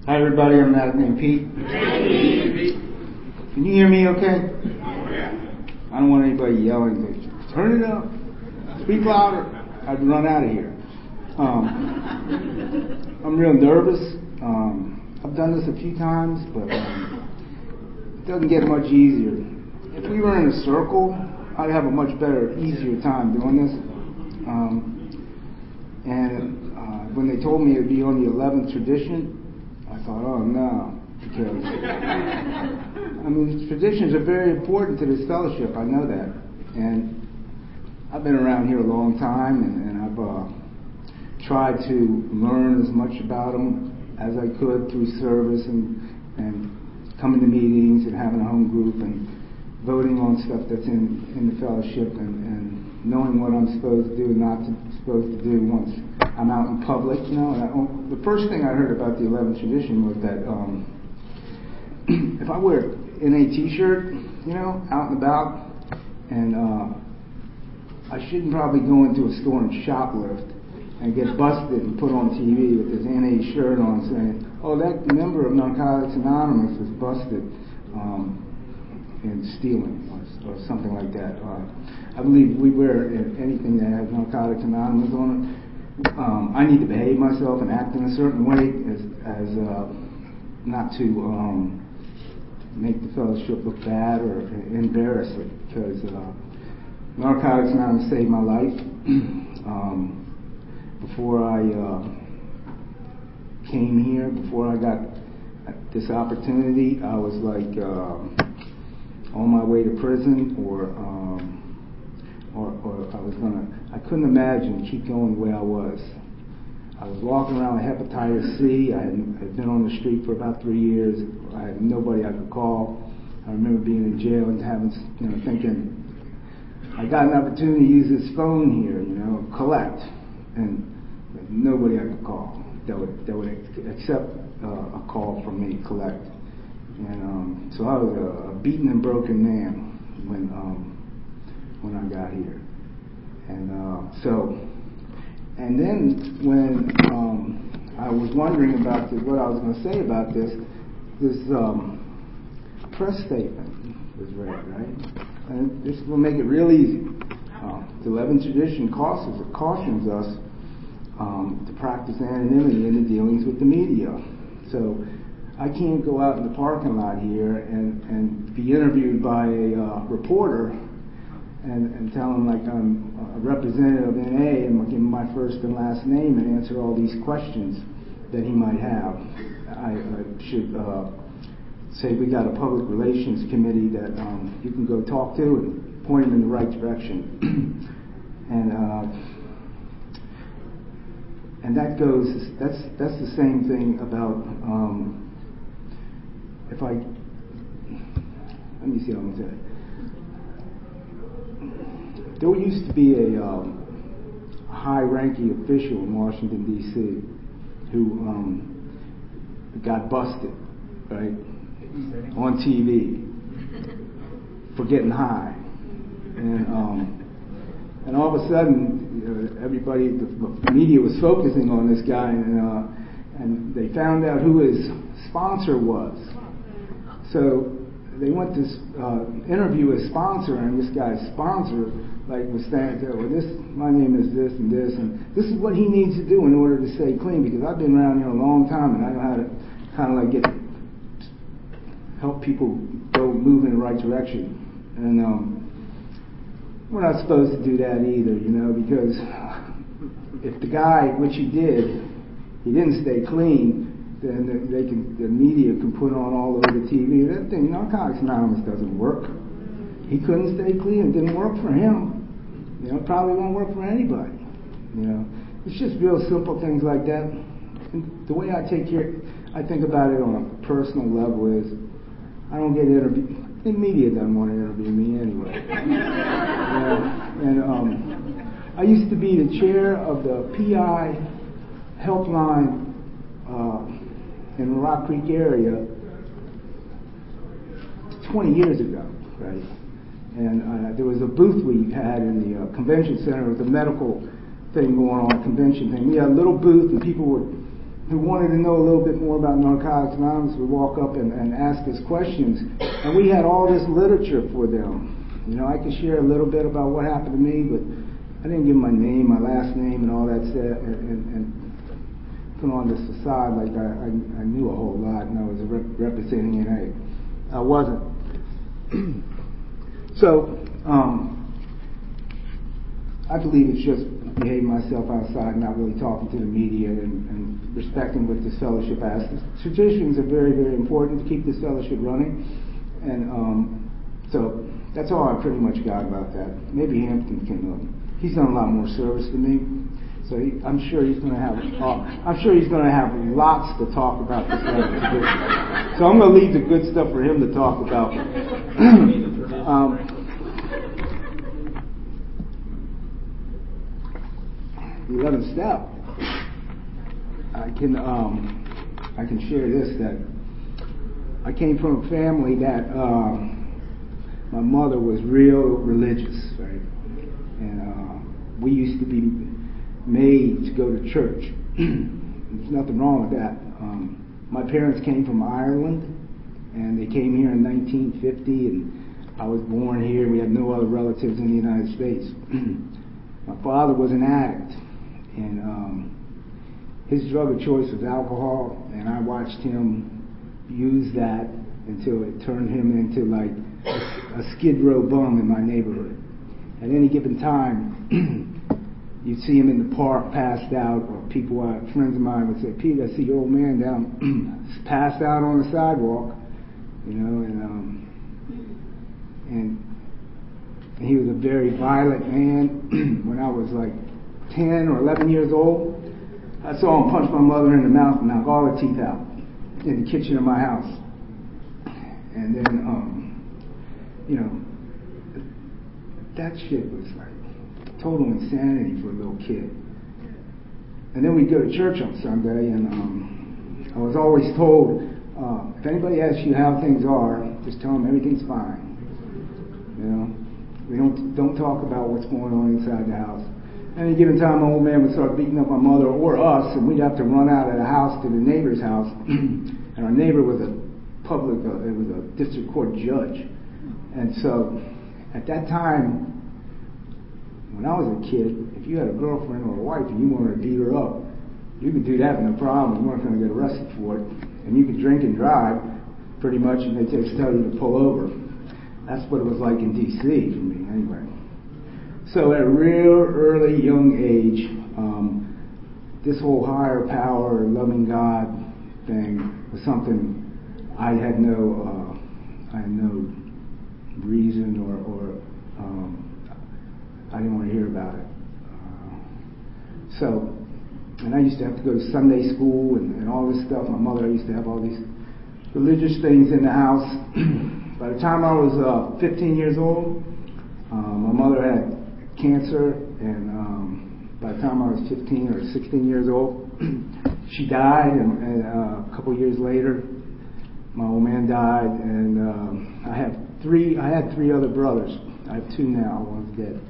Hi everybody, I'm not named Pete. Can you hear me okay? I don't want anybody yelling, turn it up, speak louder. I'd run out of here. I'm real nervous. I've done this a few times, but it doesn't get much easier. If we were in a circle, I'd have a much better, easier time doing this. When they told me it would be on the 11th tradition, I thought, oh no, because traditions are very important to this fellowship. I know that, and I've been around here a long time, and I've tried to learn as much about them as I could through service and coming to meetings and having a home group and voting on stuff that's in the fellowship and knowing what I'm supposed to do and not supposed to do once I'm out in public. The first thing I heard about the 11th tradition was that if I wear an NA t-shirt, out and about, and I shouldn't probably go into a store and shoplift and get busted and put on TV with his NA shirt on saying, oh, that member of Narcotics Anonymous is busted in stealing or something like that. I believe we wear anything that has Narcotics Anonymous on it. I need to behave myself and act in a certain way as not to make the fellowship look bad or embarrass it, because Narcotics Anonymous saved my life. Before I came here, before I got this opportunity, I was like on my way to prison, or I couldn't imagine keep going the way I was. I was walking around with hepatitis C. I had been on the street for about 3 years. I had nobody I could call. I remember being in jail and thinking, I got an opportunity to use this phone here, collect, and nobody I could call that would accept a call from me, collect. And so I was a beaten and broken man when I got here. And then when I was wondering about what I was going to say about this press statement was read, right? And this will make it real easy. The 11th tradition cautions us to practice anonymity in the dealings with the media. So I can't go out in the parking lot here and be interviewed by a reporter and tell him like I'm a representative of NA and give him my first and last name and answer all these questions that he might have. I should say we got a public relations committee that you can go talk to and point him in the right direction. And that's the same thing about let me see how I'm going to say it. There used to be a high-ranking official in Washington, D.C. who got busted, right, on TV for getting high. And all of a sudden, everybody, the media was focusing on this guy, and they found out who his sponsor was. So they went to interview his sponsor, and this guy's sponsor was saying, well, my name is this, and this is what he needs to do in order to stay clean, because I've been around here a long time, and I know how to kind of help people go move in the right direction. And we're not supposed to do that either, because if the guy, which he didn't stay clean, then the media can put on all over the TV. That thing, Narcotics Anonymous doesn't work. He couldn't stay clean. It didn't work for him. Probably won't work for anybody. It's just real simple things like that. And the way I think about it on a personal level is, I don't get interviewed. The media doesn't want to interview me anyway. I used to be the chair of the PI helpline in the Rock Creek area 20 years ago, right? And there was a booth we had in the convention center with a medical thing going on, a convention thing. We had a little booth, and people would who wanted to know a little bit more about Narcotics Anonymous would walk up and ask us questions, and we had all this literature for them. You know, I could share a little bit about what happened to me, but I didn't give my name, my last name, and all that stuff, and put on this facade like I knew a whole lot and I was representing it. I wasn't. So, I believe it's just behaving myself outside, not really talking to the media and respecting what this fellowship asks. Traditions are very, very important to keep this fellowship running. And so that's all I pretty much got about that. Maybe Hampton can, he's done a lot more service than me. So I'm sure he's going to have. I'm sure he's going to have lots to talk about this tradition. So I'm going to leave the good stuff for him to talk about. 11th step. I can share this, that I came from a family that my mother was real religious, right, and we used to be made to go to church. There's nothing wrong with that. My parents came from Ireland, and they came here in 1950, and I was born here. We had no other relatives in the United States. My father was an addict, and his drug of choice was alcohol, and I watched him use that until it turned him into like a Skid Row bum in my neighborhood. At any given time, you'd see him in the park passed out, or friends of mine would say, "Pete, I see your old man down passed out on the sidewalk," you know, and he was a very violent man. When I was like 10 or 11 years old, I saw him punch my mother in the mouth and knock all her teeth out in the kitchen of my house. And then, you know, that shit was like total insanity for a little kid. And then we'd go to church on Sunday, and I was always told, if anybody asks you how things are, just tell them everything's fine. You know, we don't talk about what's going on inside the house. Any given time, my old man would start beating up my mother or us, and we'd have to run out of the house to the neighbor's house. And our neighbor was a district court judge. And so, at that time, when I was a kid, if you had a girlfriend or a wife and you wanted to beat her up, you could do that no problem. You weren't going to get arrested for it. And you could drink and drive, pretty much, and they'd just tell you to pull over. That's what it was like in D.C. for me, anyway. So at a real early, young age, this whole higher power, loving God thing was something I had no reason or I didn't want to hear about it. And I used to have to go to Sunday school and all this stuff. My mother used to have all these religious things in the house. By the time I was 15 years old, my mother had cancer, and by the time I was 15 or 16 years old, she died, and a couple years later, my old man died, and I had three other brothers. I have two now, one's dead.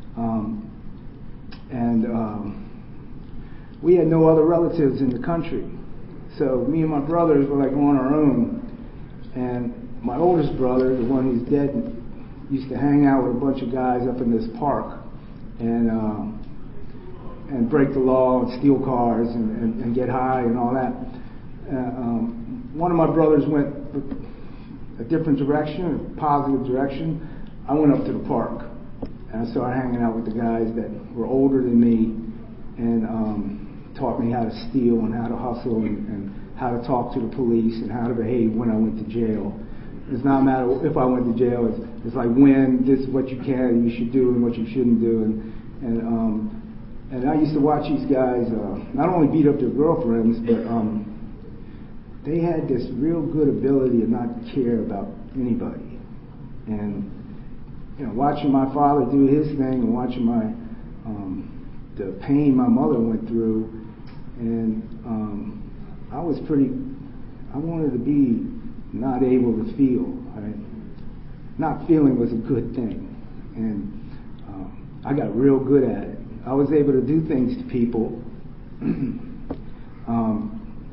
We had no other relatives in the country. So me and my brothers were like on our own. And my oldest brother, the one who's dead, used to hang out with a bunch of guys up in this park and break the law and steal cars and get high and all that. One of my brothers went a different direction, a positive direction. I went up to the park. And I started hanging out with the guys that were older than me and taught me how to steal and how to hustle and how to talk to the police and how to behave when I went to jail. It's not a matter if I went to jail. It's like when this is what you can and you should do and what you shouldn't do. And I used to watch these guys not only beat up their girlfriends, but they had this real good ability to not care about anybody. And you know, watching my father do his thing and watching the pain my mother went through, and I wanted to be not able to feel. Right? Not feeling was a good thing, and I got real good at it. I was able to do things to people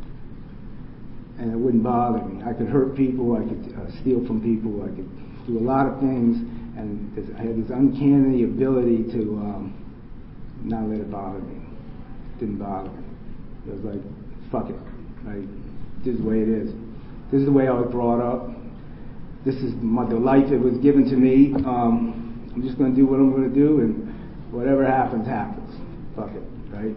and it wouldn't bother me. I could hurt people, I could steal from people, I could do a lot of things, and I had this uncanny ability to not let it bother me. It didn't bother me. It was like, fuck it. Right? This is the way it is. This is the way I was brought up. This is the life that was given to me. I'm just going to do what I'm going to do, and whatever happens, happens. Fuck it, right?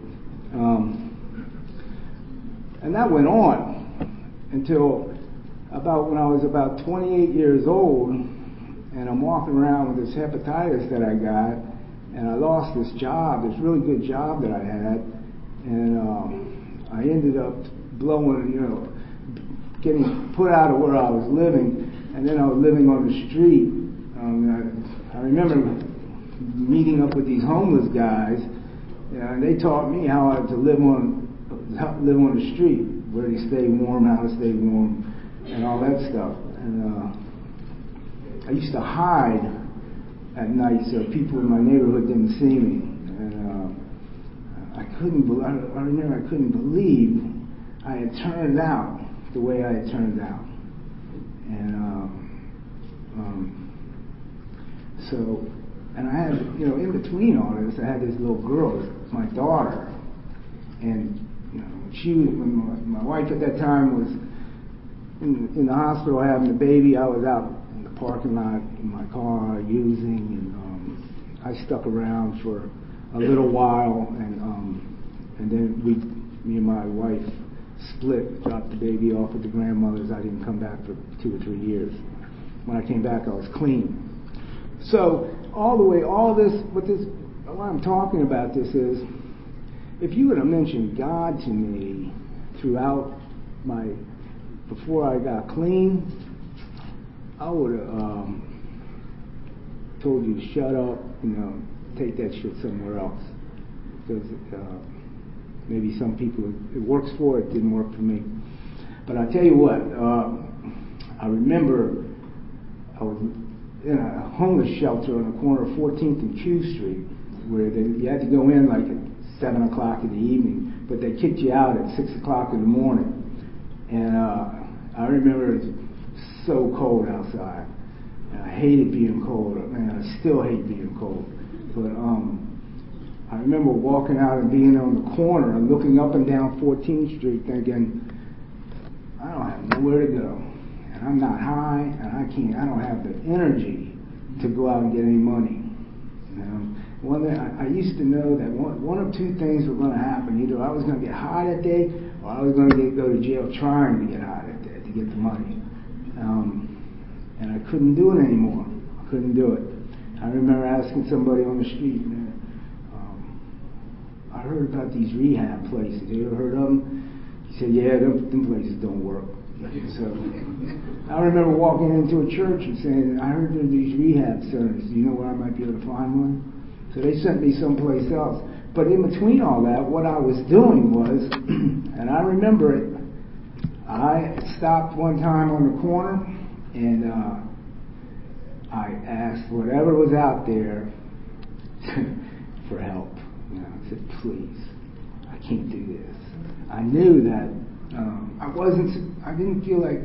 And that went on until about when I was about 28 years old, and I'm walking around with this hepatitis that I got, and I lost this job, this really good job that I had, and I ended up blowing, getting put out of where I was living, and then I was living on the street. I remember meeting up with these homeless guys, and they taught me how to live on the street, where to stay warm, how to stay warm, and all that stuff. And I used to hide at night so people in my neighborhood didn't see me. And I remember I couldn't believe I had turned out the way I had turned out. And and I had, in between all this, I had this little girl, my daughter, and when my wife at that time was in the hospital having a baby, I was out in the parking lot in my car using, and I stuck around for a little while, and then me and my wife split, dropped the baby off at the grandmother's. I didn't come back for 2 or 3 years. When I came back, I was clean. So why I'm talking about this is, if you would have mentioned God to me before I got clean, I would have told you to shut up, take that shit somewhere else. Because maybe some people it works for, it didn't work for me. But I tell you what, I remember I was in a homeless shelter on the corner of 14th and Q Street, where you had to go in like at 7 o'clock in the evening, but they kicked you out at 6 o'clock in the morning. And I remember it was so cold outside. And I hated being cold. Man, I still hate being cold. But I remember walking out and being on the corner and looking up and down 14th Street thinking, I don't have nowhere to go. And I'm not high, and I don't have the energy to go out and get any money. One thing, I used to know that one of two things were going to happen. Either I was going to get high that day, or I was going to go to jail trying to get high that day to get the money. And I couldn't do it anymore. I couldn't do it. I remember asking somebody on the street, man, I heard about these rehab places. You ever heard of them? He said, yeah, them places don't work. So I remember walking into a church and saying, I heard there are these rehab centers. Do you know where I might be able to find one? So they sent me someplace else. But in between all that, what I was doing was, and I remember it, I stopped one time on the corner and I asked whatever was out there for help. I said, please, I can't do this. I knew that I didn't feel like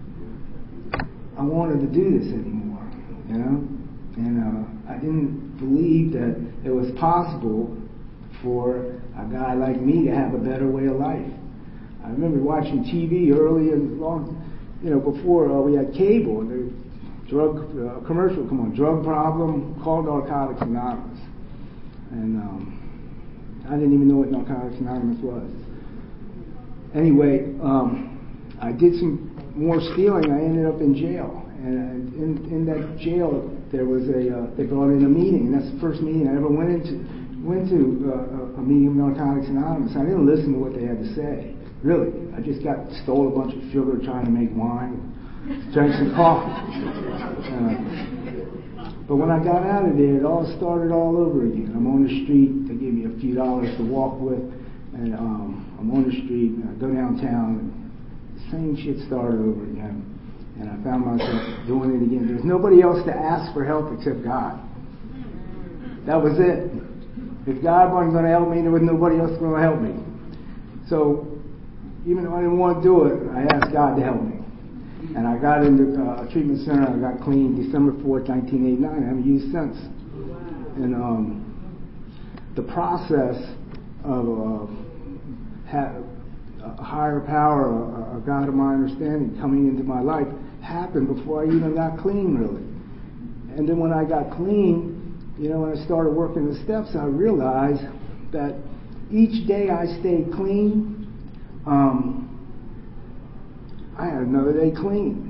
I wanted to do this anymore, and I didn't believe that it was possible for a guy like me to have a better way of life. I remember watching TV early and long, before we had cable, and the drug commercial come on, drug problem, call Narcotics Anonymous, and I didn't even know what Narcotics Anonymous was. Anyway, I did some more stealing. I ended up in jail, and in that jail there was they brought in a meeting, and that's the first meeting I ever went to a meeting of Narcotics Anonymous. I didn't listen to what they had to say, really. I just stole a bunch of sugar trying to make wine, drank some coffee. But when I got out of there, it all started all over again. I'm on the street. They gave me a few dollars to walk with, and I'm on the street, and I go downtown, and the same shit started over again. And I found myself doing it again. There's nobody else to ask for help except God. That was it. If God wasn't going to help me, there was nobody else going to help me. So, even though I didn't want to do it, I asked God to help me. And I got into a treatment center. I got clean December 4th, 1989. I haven't used since. And the process of a higher power, a God of my understanding coming into my life happened before I even got clean, really. And then when I got clean, when I started working the steps, I realized that each day I stayed clean, I had another day clean.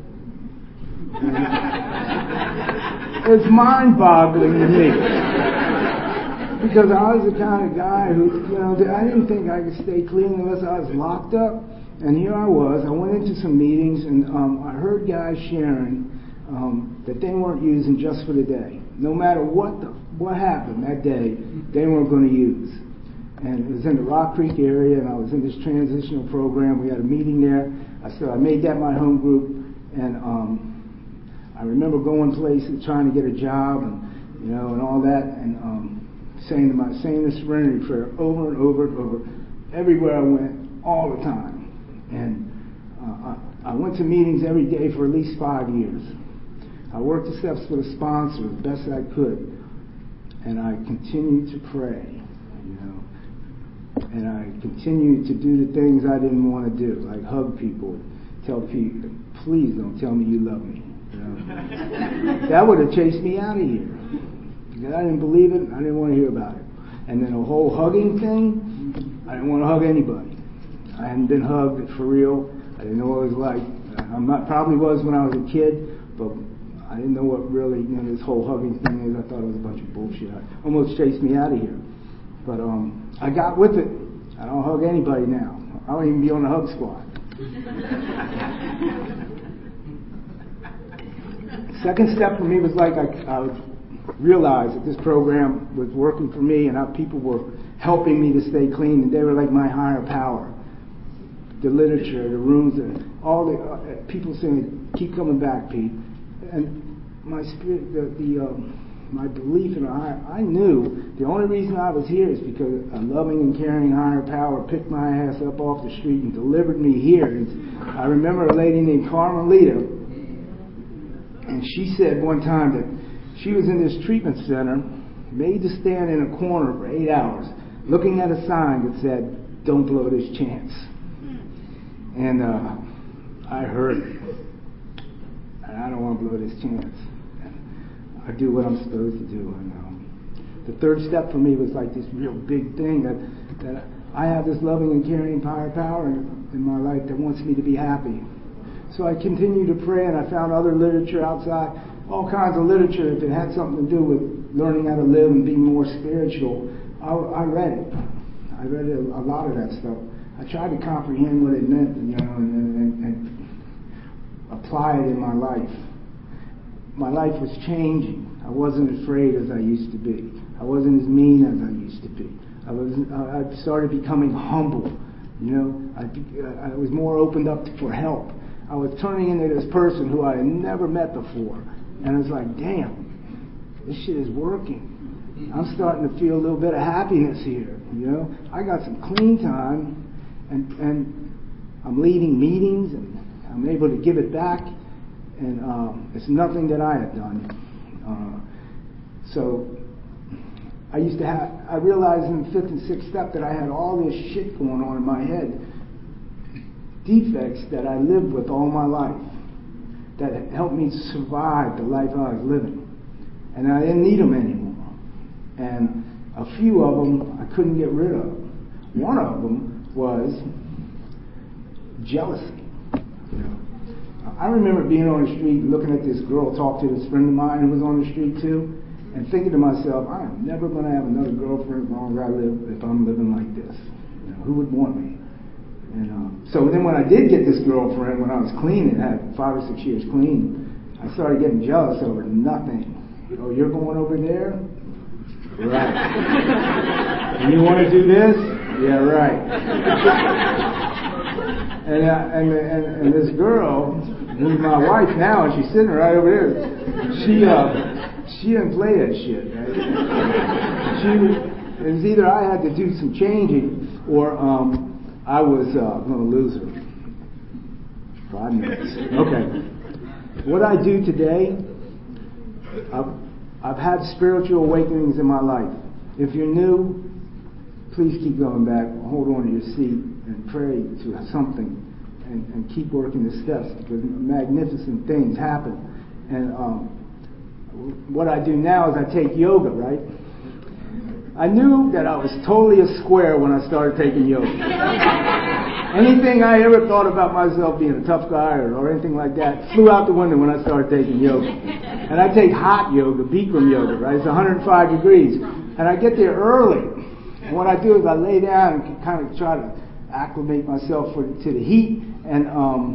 It's mind-boggling to me. Because I was the kind of guy who, I didn't think I could stay clean unless I was locked up. And here I was. I went into some meetings, and I heard guys sharing that they weren't using just for the day. No matter what happened that day, they weren't going to use. And it was in the Rock Creek area, and I was in this transitional program. We had a meeting there. I made that my home group, and I remember going places, trying to get a job, and and all that, and saying the Serenity Prayer over and over and over, everywhere I went, all the time. And I went to meetings every day for at least 5 years. I worked the steps with a sponsor as best I could, and I continued to pray, and I continued to do the things I didn't want to do, like hug people, tell people, please don't tell me you love me. That would have chased me out of here. Because I didn't believe it, I didn't want to hear about it. And then the whole hugging thing, I didn't want to hug anybody. I hadn't been hugged for real. I didn't know what it was like. Probably was when I was a kid, but I didn't know what really, this whole hugging thing is. I thought it was a bunch of bullshit. It almost chased me out of here. But I got with it. I don't hug anybody now. I don't even be on the hug squad. Second step for me was like I realized that this program was working for me, and how people were helping me to stay clean, and they were like my higher power. The literature, the rooms, all the people saying, "Keep coming back, Pete." And my spirit, my belief in a higher, I knew the only reason I was here is because a loving and caring higher power picked my ass up off the street and delivered me here. And I remember a lady named Carmelita, and she said one time that she was in this treatment center, made to stand in a corner for 8 hours, looking at a sign that said, "Don't blow this chance." And I heard it. And I don't want to blow this chance. I do what I'm supposed to do. And the third step for me was like this real big thing that I have this loving and caring higher power in my life that wants me to be happy. So I continued to pray, and I found other literature outside, all kinds of literature. If it had something to do with learning how to live and being more spiritual, I read it. I read a lot of that stuff. I tried to comprehend what it meant, and apply it in my life. My life was changing. I wasn't afraid as I used to be. I wasn't as mean as I used to be. I started becoming humble. I was more opened up for help. I was turning into this person who I had never met before. And I was like, damn, this shit is working. I'm starting to feel a little bit of happiness here. I got some clean time, and I'm leading meetings, and I'm able to give it back. And it's nothing that I have done. So I realized in the fifth and sixth step that I had all this shit going on in my head, defects that I lived with all my life, that helped me survive the life I was living. And I didn't need them anymore. And a few of them I couldn't get rid of. One of them was jealousy. I remember being on the street looking at this girl talk to this friend of mine who was on the street too, and thinking to myself, I am never going to have another girlfriend as long as I live if I'm living like this. Who would want me? And so then when I did get this girlfriend, when I was clean and had 5 or 6 years clean, I started getting jealous over nothing. Oh, you're going over there? Right. And you want to do this? Yeah, right. And this girl, who's my wife now, and she's sitting right over there, she didn't play that shit, right? It was either I had to do some changing, or I was going to lose her. 5 minutes. Okay. What I do today, I've had spiritual awakenings in my life. If you're new, please keep going back. Hold on to your seat and pray to something and keep working the steps, because magnificent things happen. And what I do now is I take yoga, right? I knew that I was totally a square when I started taking yoga. Anything I ever thought about myself being a tough guy or anything like that flew out the window when I started taking yoga. And I take hot yoga, Bikram yoga, right? It's 105 degrees. And I get there early. And what I do is I lay down and kind of try to acclimate myself to the heat. And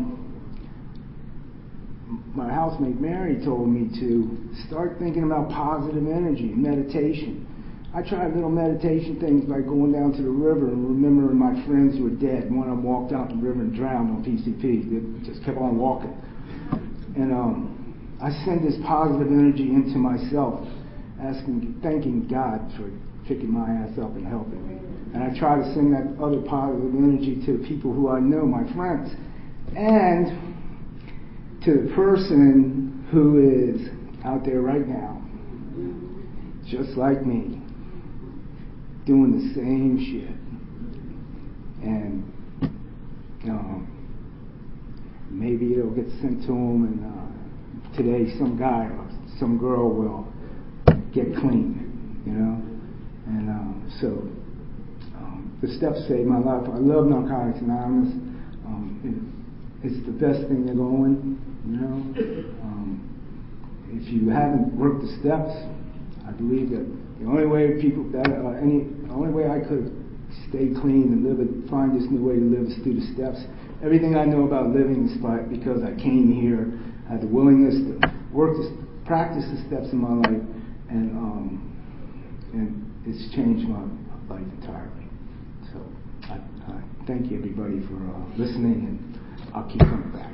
my housemate Mary told me to start thinking about positive energy and meditation. I tried little meditation things like going down to the river and remembering my friends who were dead. One of them walked out in the river and drowned on PCP. They just kept on walking. And I send this positive energy into myself, thanking God for picking my ass up and helping me. And I try to send that other positive energy to the people who I know, my friends. And to the person who is out there right now, just like me, doing the same shit. And maybe it'll get sent to them, and today some guy or some girl will get clean, you know. And so the steps saved my life. I love Narcotics Anonymous. It's the best thing they're going, you know. If you haven't worked the steps, I believe that the only way I could stay clean and find this new way to live is through the steps. Everything I know about living is because I came here, I had the willingness to practice the steps in my life, and it's changed my life entirely. So I thank you, everybody, for listening, and I'll keep coming back.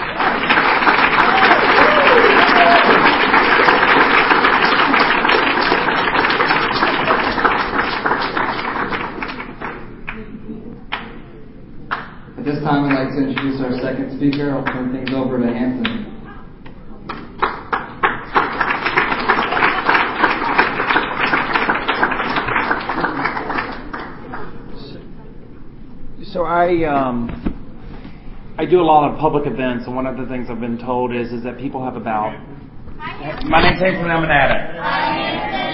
At this time, I'd like to introduce our second speaker. I'll turn things over to Anthony. So I do a lot of public events, and one of the things I've been told is that people have about. My name's Anthony. I'm an addict.